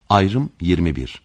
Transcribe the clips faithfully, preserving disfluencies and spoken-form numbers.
Ayrım yirmi bir.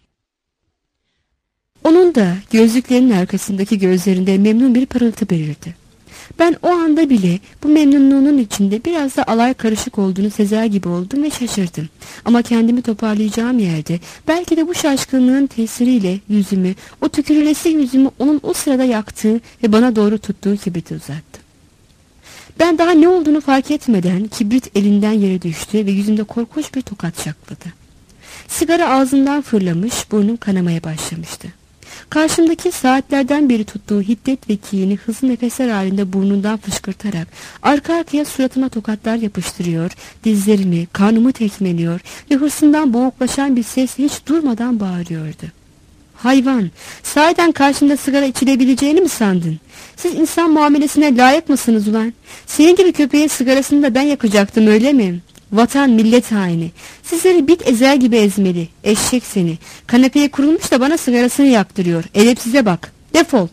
Onun da gözlüklerinin arkasındaki gözlerinde memnun bir parıltı belirdi. Ben o anda bile bu memnunluğunun içinde biraz da alay karışık olduğunu sezer gibi oldum ve şaşırdım. Ama kendimi toparlayacağım yerde belki de bu şaşkınlığın tesiriyle yüzümü, o tükürülesi yüzümü onun o sırada yaktığı ve bana doğru tuttuğu kibriti uzattı. Ben daha ne olduğunu fark etmeden kibrit elinden yere düştü ve yüzümde korkunç bir tokat şakladı. Sigara ağzından fırlamış, burnum kanamaya başlamıştı. Karşımdaki saatlerden beri tuttuğu hiddet ve kinini hızlı nefesler halinde burnundan fışkırtarak arka arkaya suratıma tokatlar yapıştırıyor, dizlerimi, karnımı tekmeliyor ve hırsından boğuklaşan bir sesle hiç durmadan bağırıyordu. Hayvan, sahiden karşımda sigara içilebileceğini mi sandın? Siz insan muamelesine layık mısınız ulan? Senin gibi köpeğin sigarasını da ben yakacaktım, öyle mi? Vatan millet haini. Sizleri bit ezer gibi ezmeli. Eşek seni. Kanepeye kurulmuş da bana sigarasını yaktırıyor. Edepsize bak. Defol.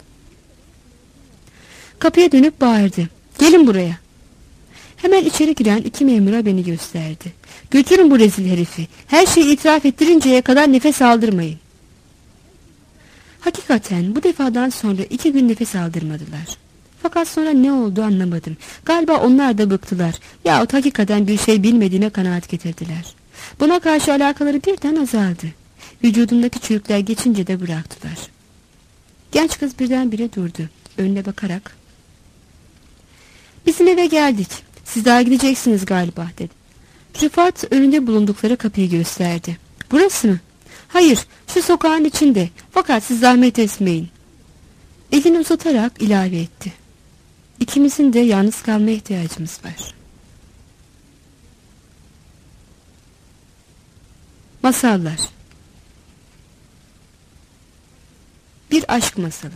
Kapıya dönüp bağırdı. Gelin buraya. Hemen içeri giren iki memura beni gösterdi. Götürün bu rezil herifi. Her şeyi itiraf ettirinceye kadar nefes aldırmayın. Hakikaten bu defadan sonra iki gün nefes aldırmadılar. Fakat sonra ne oldu anlamadım. Galiba onlar da bıktılar. Yahut hakikaten bir şey bilmediğime kanaat getirdiler. Buna karşı alakaları birden azaldı. Vücudumdaki çürükler geçince de bıraktılar. Genç kız birdenbire durdu. Önüne bakarak, "Bizim eve geldik. Siz daha gideceksiniz galiba," dedi. Rıfat önünde bulundukları kapıyı gösterdi. "Burası mı?" "Hayır, şu sokağın içinde. Fakat siz zahmet etmeyin." Elini uzatarak ilave etti. "İkimizin de yalnız kalmaya ihtiyacımız var." Masallar. Bir aşk masalı.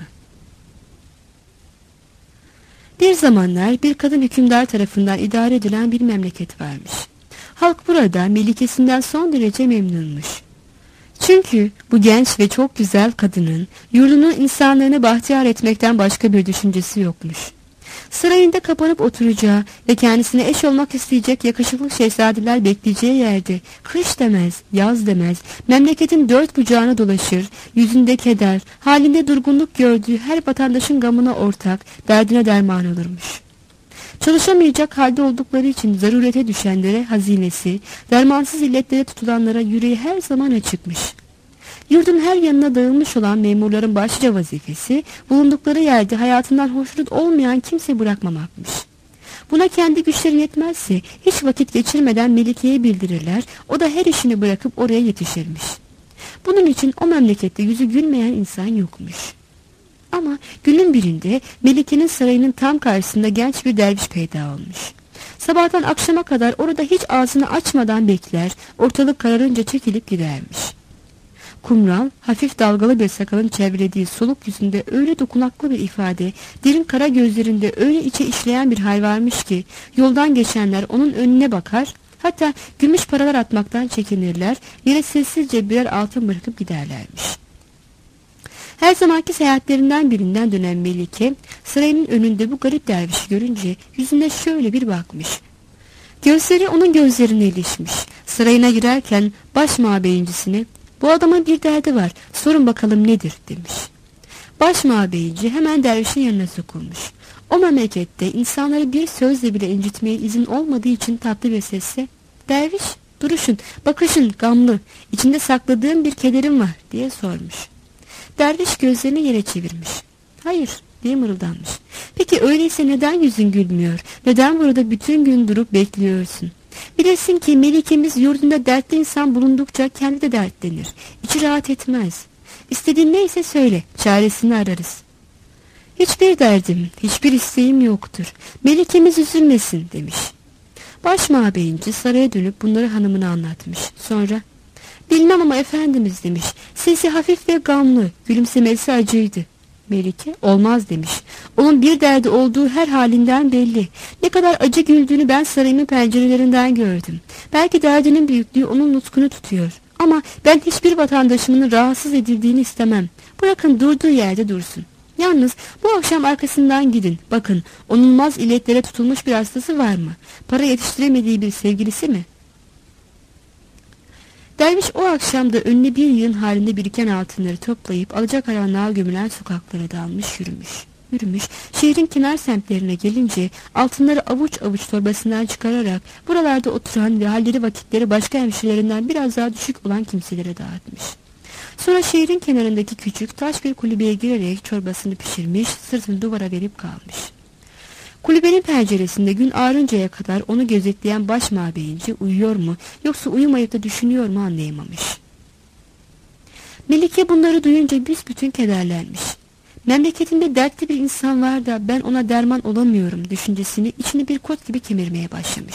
Bir zamanlar bir kadın hükümdar tarafından idare edilen bir memleket varmış. Halk burada melikesinden son derece memnunmuş. Çünkü bu genç ve çok güzel kadının yurdunun insanlarını bahtiyar etmekten başka bir düşüncesi yokmuş. Sarayında kapanıp oturacağı ve kendisine eş olmak isteyecek yakışıklı şehzadeler bekleyeceği yerde kış demez, yaz demez, memleketin dört bucağına dolaşır, yüzünde keder, halinde durgunluk gördüğü her vatandaşın gamına ortak, derdine derman olurmuş. Çalışamayacak halde oldukları için zarurete düşenlere hazinesi, dermansız illetlere tutulanlara yüreği her zaman açıkmış. Yurdun her yanına dağılmış olan memurların başlıca vazifesi, bulundukları yerde hayatından hoşnut olmayan kimse bırakmamakmış. Buna kendi güçleri yetmezse hiç vakit geçirmeden Melike'ye bildirirler, o da her işini bırakıp oraya yetişirmiş. Bunun için o memlekette yüzü gülmeyen insan yokmuş. Ama günün birinde Melike'nin sarayının tam karşısında genç bir derviş peyda olmuş. Sabahtan akşama kadar orada hiç ağzını açmadan bekler, ortalık kararınca çekilip gidermiş. Kumral, hafif dalgalı bir sakalın çevrelediği soluk yüzünde öyle dokunaklı bir ifade, derin kara gözlerinde öyle içe işleyen bir hal varmış ki, yoldan geçenler onun önüne bakar, hatta gümüş paralar atmaktan çekinirler, yere sessizce birer altın bırakıp giderlermiş. Her zamanki seyahatlerinden birinden dönen Melike, sarayının önünde bu garip dervişi görünce yüzüne şöyle bir bakmış. Gözleri onun gözlerine ilişmiş. Sarayına girerken baş mabeyincisine, "Bu adamın bir derdi var, sorun bakalım nedir?" demiş. Baş mabeyinci hemen dervişin yanına sokulmuş. O memlekette insanları bir sözle bile incitmeye izin olmadığı için tatlı bir sesle, "Derviş, duruşun, bakışın gamlı, içinde sakladığım bir kederim var," diye sormuş. Derviş gözlerini yere çevirmiş. "Hayır," diye mırıldanmış. "Peki öyleyse neden yüzün gülmüyor? Neden burada bütün gün durup bekliyorsun? Bilirsin ki melikemiz yurdunda dertli insan bulundukça kendi de dertlenir. İçi rahat etmez. İstediğin neyse söyle, çaresini ararız." "Hiçbir derdim, hiçbir isteğim yoktur. Melikemiz üzülmesin," demiş. Baş mabeyinci saraya dönüp bunları hanımına anlatmış. Sonra, "Bilmem ama efendimiz," demiş. "Sesi hafif ve gamlı, gülümsemesi acıydı." Melike, "Olmaz," demiş. "Onun bir derdi olduğu her halinden belli. Ne kadar acı güldüğünü ben sarayımın pencerelerinden gördüm. Belki derdinin büyüklüğü onun nutkunu tutuyor. Ama ben hiçbir vatandaşımın rahatsız edildiğini istemem. Bırakın durduğu yerde dursun. Yalnız bu akşam arkasından gidin. Bakın, onulmaz illetlere tutulmuş bir hastası var mı? Para yetiştiremediği bir sevgilisi mi?" Derviş o akşam da önüne bir yığın halinde biriken altınları toplayıp alacakaranlığa gömülen sokaklara dalmış yürümüş. Yürümüş, şehrin kenar semtlerine gelince altınları avuç avuç torbasından çıkararak buralarda oturan ve halleri vakitleri başka hemşirelerinden biraz daha düşük olan kimselere dağıtmış. Sonra şehrin kenarındaki küçük taş bir kulübeye girerek çorbasını pişirmiş, sırtını duvara verip kalmış. Kulübenin penceresinde gün ağarıncaya kadar onu gözetleyen baş mabeyinci uyuyor mu yoksa uyumayıp da düşünüyor mu anlayamamış. Melike bunları duyunca büsbütün kederlenmiş. Memleketinde dertli bir insan var da ben ona derman olamıyorum düşüncesini içini bir kurt gibi kemirmeye başlamış.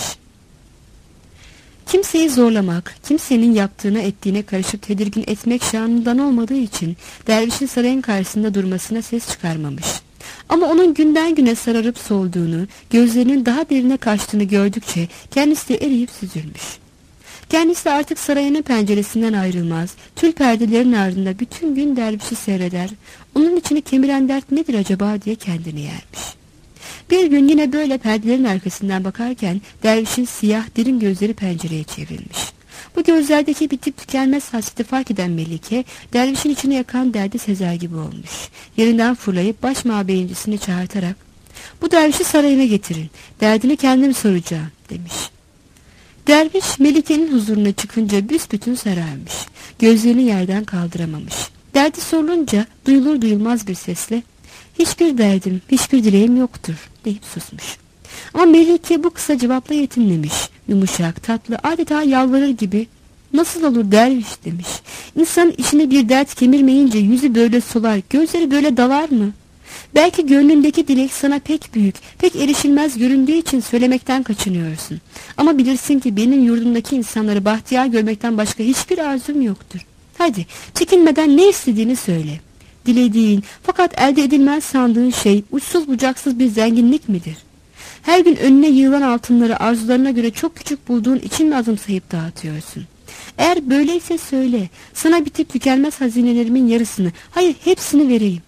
Kimseyi zorlamak, kimsenin yaptığına ettiğine karışıp tedirgin etmek şanından olmadığı için dervişin sarayın karşısında durmasına ses çıkarmamış. Ama onun günden güne sararıp solduğunu, gözlerinin daha derine kaçtığını gördükçe kendisi de eriyip süzülmüş. Kendisi de artık sarayının penceresinden ayrılmaz, tül perdelerin ardında bütün gün dervişi seyreder, onun içini kemiren dert nedir acaba diye kendini yermiş. Bir gün yine böyle perdelerin arkasından bakarken dervişin siyah derin gözleri pencereye çevrilmiş. Bu gözlerdeki bitip tükenmez hasreti fark eden Melike, dervişin içini yakan derdi sezer gibi olmuş. Yerinden fırlayıp baş mabeyincisini çağırtarak, "Bu dervişi sarayına getirin, derdini kendim soracağım," demiş. Derviş Melike'nin huzuruna çıkınca büsbütün sararmış, gözlerini yerden kaldıramamış. Derdi sorulunca duyulur duyulmaz bir sesle, "Hiçbir derdim, hiçbir dileğim yoktur," deyip susmuş. Ama Melike bu kısa cevapla yetinmemiş. Yumuşak, tatlı, adeta yalvarır gibi, "Nasıl olur derviş," demiş. "İnsanın içine bir dert kemirmeyince yüzü böyle solar, gözleri böyle dalar mı? Belki gönlündeki dilek sana pek büyük, pek erişilmez göründüğü için söylemekten kaçınıyorsun. Ama bilirsin ki benim yurdumdaki insanları bahtiyar görmekten başka hiçbir arzum yoktur. Hadi çekinmeden ne istediğini söyle. Dilediğin fakat elde edilmez sandığın şey uçsuz bucaksız bir zenginlik midir? Her gün önüne yığılan altınları arzularına göre çok küçük bulduğun için mi azımsayıp dağıtıyorsun? Eğer böyleyse söyle, sana bitip tükenmez hazinelerimin yarısını, hayır hepsini vereyim."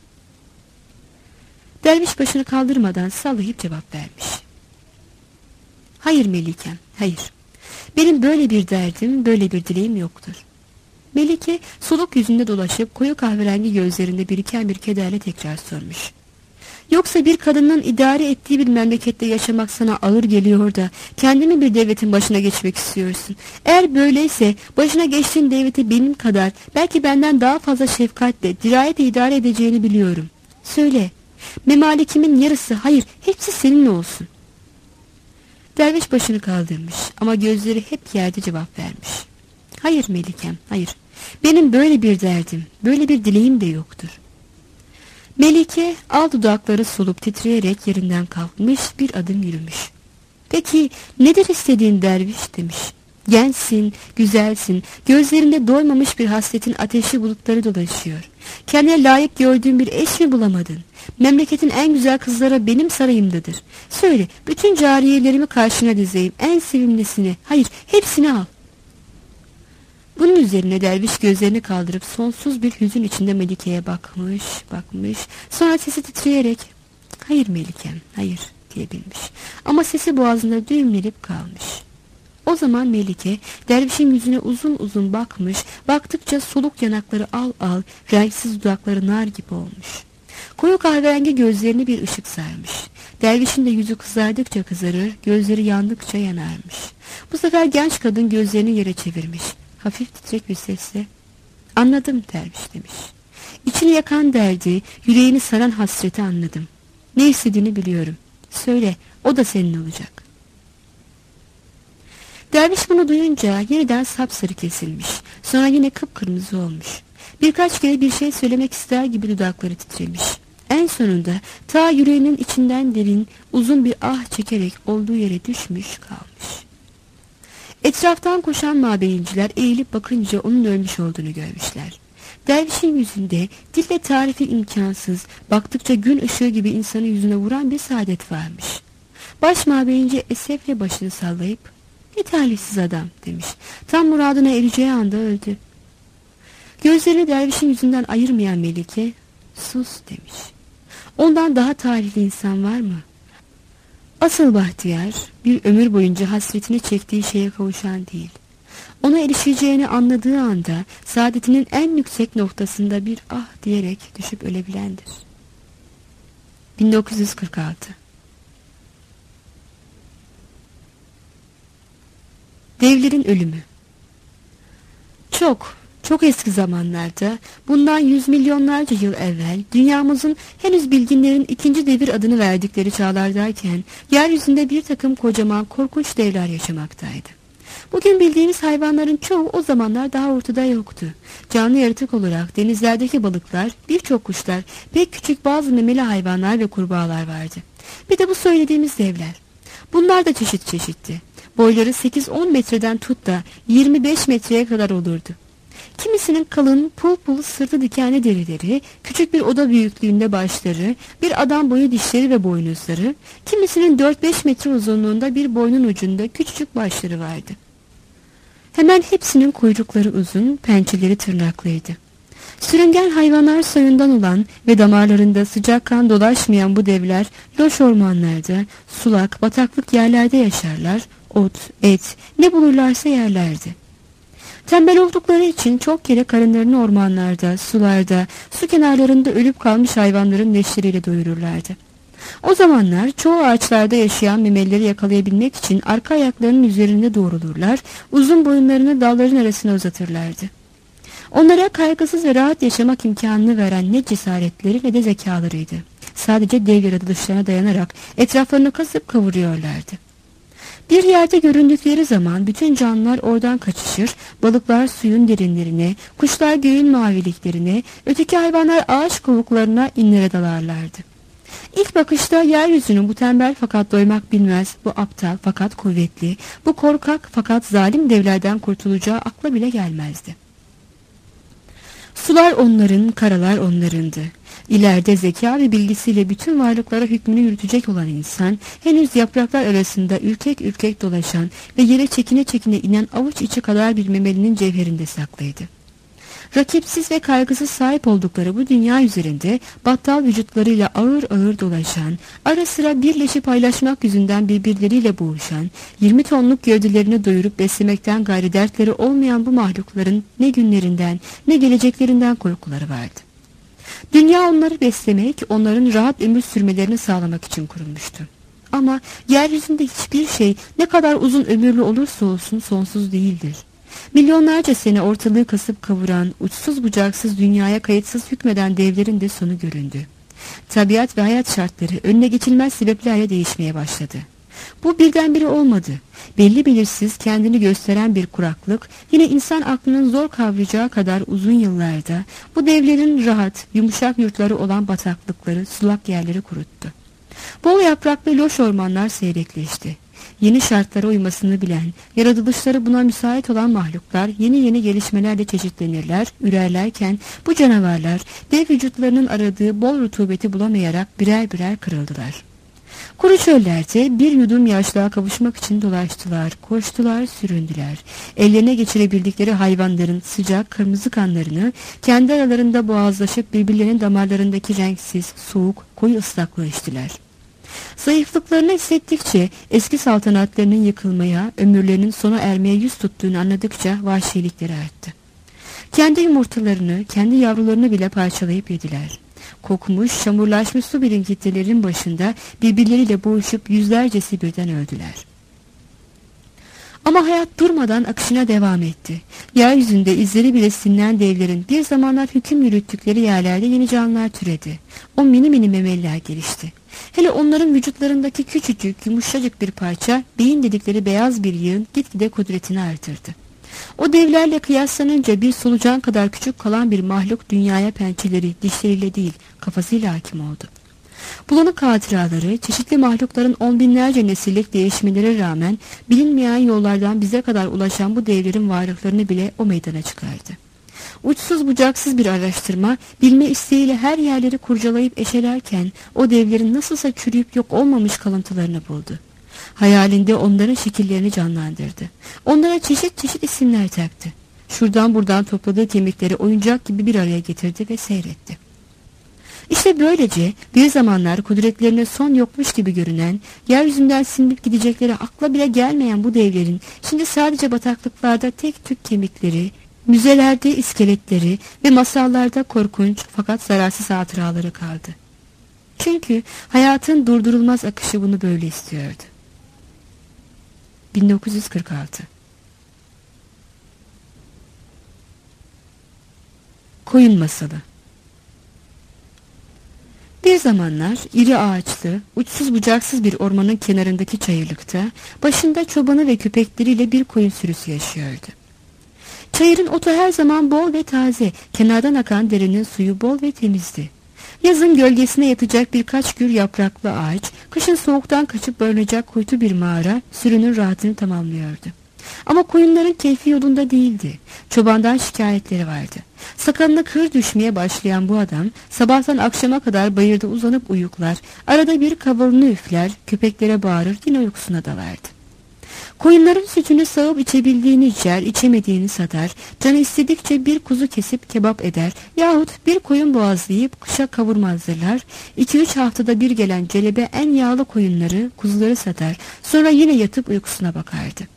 Derviş başını kaldırmadan sallayıp cevap vermiş. "Hayır Melikem, hayır. Benim böyle bir derdim, böyle bir dileğim yoktur." Melike soluk yüzünde dolaşıp koyu kahverengi gözlerinde biriken bir kederle tekrar sormuş. "Yoksa bir kadının idare ettiği bir memlekette yaşamak sana ağır geliyor da kendini bir devletin başına geçmek istiyorsun. Eğer böyleyse başına geçtiğin devleti benim kadar, belki benden daha fazla şefkatle, dirayetle idare edeceğini biliyorum. Söyle, memalikimin yarısı, hayır hepsi senin olsun." Derviş başını kaldırmış ama gözleri hep yerde cevap vermiş. "Hayır Melikem, hayır. Benim böyle bir derdim, böyle bir dileğim de yoktur." Melike al dudakları solup titreyerek yerinden kalkmış, bir adım yürümüş. "Peki nedir istediğin derviş?" demiş. "Gençsin, güzelsin, gözlerinde doymamış bir hasretin ateşli bulutları dolaşıyor. Kendine layık gördüğün bir eş mi bulamadın? Memleketin en güzel kızlara benim sarayımdadır. Söyle, bütün cariyelerimi karşına dizeyim, en sevimlisini, hayır hepsini al." Bunun üzerine derviş gözlerini kaldırıp sonsuz bir hüzün içinde Melike'ye bakmış, bakmış. Sonra sesi titreyerek, "Hayır Melikem, hayır," diyebilmiş. Ama sesi boğazında düğümlenip kalmış. O zaman Melike dervişin yüzüne uzun uzun bakmış, baktıkça soluk yanakları al al, renksiz dudakları nar gibi olmuş. Koyu kahverengi gözlerini bir ışık sarmış. Dervişin de yüzü kızardıkça kızarır, gözleri yandıkça yanarmış. Bu sefer genç kadın gözlerini yere çevirmiş. Hafif titrek bir sesle, "Anladım derviş," demiş. "İçini yakan derdi, yüreğini saran hasreti anladım. Ne istediğini biliyorum. Söyle, o da senin olacak." Derviş bunu duyunca yeniden sapsarı kesilmiş. Sonra yine kıpkırmızı olmuş. Birkaç kere bir şey söylemek ister gibi dudakları titremiş. En sonunda ta yüreğinin içinden derin, uzun bir ah çekerek olduğu yere düşmüş kalmış. Etraftan koşan mabeyinciler eğilip bakınca onun ölmüş olduğunu görmüşler. Dervişin yüzünde dille tarifi imkansız, baktıkça gün ışığı gibi insanı yüzüne vuran bir saadet varmış. Baş mabeyinci esefle başını sallayıp, "Ne talihsiz adam," demiş. "Tam muradına ereceği anda öldü." Gözlerini dervişin yüzünden ayırmayan Melike, "Sus," demiş. "Ondan daha talihli insan var mı? Asıl bahtiyar bir ömür boyunca hasretini çektiği şeye kavuşan değil. Ona erişeceğini anladığı anda saadetinin en yüksek noktasında bir ah diyerek düşüp ölebilendir. bin dokuz yüz kırk altı. Devlerin ölümü. Çok, çok eski zamanlarda, bundan yüz milyonlarca yıl evvel, dünyamızın henüz bilginlerin ikinci devir adını verdikleri çağlardayken, yeryüzünde bir takım kocaman korkunç devler yaşamaktaydı. Bugün bildiğimiz hayvanların çoğu o zamanlar daha ortada yoktu. Canlı yaratık olarak denizlerdeki balıklar, birçok kuşlar, pek küçük bazı memeli hayvanlar ve kurbağalar vardı. Bir de bu söylediğimiz devler. Bunlar da çeşit çeşitti. Boyları sekiz on metreden tut da yirmi beş metreye kadar olurdu. Kimisinin kalın, pul pul sırtı dikenli derileri, küçük bir oda büyüklüğünde başları, bir adam boyu dişleri ve boynuzları, kimisinin dört beş metre uzunluğunda bir boynun ucunda küçücük başları vardı. Hemen hepsinin kuyrukları uzun, pençeleri tırnaklıydı. Sürüngen hayvanlar soyundan olan ve damarlarında sıcak kan dolaşmayan bu devler, loş ormanlarda, sulak, bataklık yerlerde yaşarlar, ot, et, ne bulurlarsa yerlerdi. Tembel oldukları için çok kere karınlarını ormanlarda, sularda, su kenarlarında ölüp kalmış hayvanların leşleriyle doyururlardı. O zamanlar çoğu ağaçlarda yaşayan memelileri yakalayabilmek için arka ayaklarının üzerinde doğrulurlar, uzun boyunlarını dalların arasına uzatırlardı. Onlara kaygısız ve rahat yaşamak imkanını veren ne cesaretleri ne de zekalarıydı. Sadece dev yaratılışlarına dayanarak etraflarını kasıp kavuruyorlardı. Bir yerde göründükleri zaman bütün canlılar oradan kaçışır, balıklar suyun derinlerine, kuşlar göğün maviliklerine, öteki hayvanlar ağaç kovuklarına inlere dalarlardı. İlk bakışta yeryüzünün bu tembel fakat doymak bilmez, bu aptal fakat kuvvetli, bu korkak fakat zalim devlerden kurtulacağı akla bile gelmezdi. Sular onların, karalar onlarındı. İleride zeka ve bilgisiyle bütün varlıklara hükmünü yürütecek olan insan, henüz yapraklar arasında ürkek ürkek dolaşan ve yere çekine çekine inen avuç içi kadar bir memelinin cevherinde saklıydı. Rakipsiz ve kaygısız sahip oldukları bu dünya üzerinde battal vücutlarıyla ağır ağır dolaşan, ara sıra birleşip paylaşmak yüzünden birbirleriyle boğuşan, yirmi tonluk gövdelerini doyurup beslemekten gayri dertleri olmayan bu mahlukların ne günlerinden ne geleceklerinden korkuları vardı. Dünya onları beslemek, onların rahat ömür sürmelerini sağlamak için kurulmuştu. Ama yeryüzünde hiçbir şey ne kadar uzun ömürlü olursa olsun sonsuz değildir. Milyonlarca sene ortalığı kasıp kavuran, uçsuz bucaksız dünyaya kayıtsız hükmeden devlerin de sonu göründü. Tabiat ve hayat şartları önüne geçilmez sebeplerle değişmeye başladı. Bu birdenbire olmadı. Belli belirsiz kendini gösteren bir kuraklık yine insan aklının zor kavrayacağı kadar uzun yıllarda bu devlerin rahat, yumuşak yurtları olan bataklıkları, sulak yerleri kuruttu. Bol yapraklı loş ormanlar seyrekleşti. Yeni şartlara uymasını bilen, yaratılışları buna müsait olan mahluklar yeni yeni gelişmelerle çeşitlenirler, ürerlerken bu canavarlar dev vücutlarının aradığı bol rutubeti bulamayarak birer birer kırıldılar. Kuru çöllerde bir yudum yaşlığa kavuşmak için dolaştılar, koştular, süründüler. Ellerine geçirebildikleri hayvanların sıcak kırmızı kanlarını kendi aralarında boğazlaşıp birbirlerinin damarlarındaki renksiz, soğuk, koyu ıslaklığı içtiler. Zayıflıklarını hissettikçe, eski saltanatlarının yıkılmaya, ömürlerinin sona ermeye yüz tuttuğunu anladıkça vahşilikleri arttı. Kendi yumurtalarını, kendi yavrularını bile parçalayıp yediler. Kokmuş, çamurlaşmış su birikintilerin başında birbirleriyle boğuşup yüzlercesi birden öldüler. Ama hayat durmadan akışına devam etti. Yeryüzünde izleri bile silinen devlerin bir zamanlar hüküm yürüttükleri yerlerde yeni canlılar türedi. O mini mini memeliler gelişti. Hele onların vücutlarındaki küçücük, yumuşacık bir parça, beyin dedikleri beyaz bir yığın gitgide kudretini artırdı. O devlerle kıyaslanınca bir solucan kadar küçük kalan bir mahluk dünyaya pençeleri, dişleriyle değil, kafasıyla hakim oldu. Bulanık hatıraları, çeşitli mahlukların on binlerce nesillik değişmelere rağmen bilinmeyen yollardan bize kadar ulaşan bu devlerin varlıklarını bile o meydana çıkardı. Uçsuz bucaksız bir araştırma, bilme isteğiyle her yerleri kurcalayıp eşelerken o devlerin nasılsa çürüyüp yok olmamış kalıntılarını buldu. Hayalinde onların şekillerini canlandırdı. Onlara çeşit çeşit isimler taktı. Şuradan buradan topladığı kemikleri oyuncak gibi bir araya getirdi ve seyretti. İşte böylece bir zamanlar kudretlerine son yokmuş gibi görünen, yeryüzünden silinip gidecekleri akla bile gelmeyen bu devlerin şimdi sadece bataklıklarda tek tük kemikleri, müzelerde iskeletleri ve masallarda korkunç fakat zararsız hatıraları kaldı. Çünkü hayatın durdurulmaz akışı bunu böyle istiyordu. bin dokuz yüz kırk altı Koyun Masalı. Bir zamanlar iri ağaçlı, uçsuz bucaksız bir ormanın kenarındaki çayırlıkta, başında çobanı ve köpekleriyle bir koyun sürüsü yaşıyordu. Çayırın otu her zaman bol ve taze, kenardan akan derenin suyu bol ve temizdi. Yazın gölgesine yatacak birkaç gür yapraklı ağaç, kışın soğuktan kaçıp barınacak kuytu bir mağara sürünün rahatını tamamlıyordu. Ama koyunların keyfi yolunda değildi. Çobandan şikayetleri vardı. Sakalına kır düşmeye başlayan bu adam sabahtan akşama kadar bayırda uzanıp uyuklar, arada bir kavalını üfler, köpeklere bağırır, yine uykusuna dalardı. Koyunların sütünü sağıp içebildiğini içer, içemediğini satar, canı istedikçe bir kuzu kesip kebap eder yahut bir koyun boğazlayıp kışa kavurma hazırlar, iki üç haftada bir gelen celebe en yağlı koyunları, kuzuları satar, sonra yine yatıp uykusuna bakardı.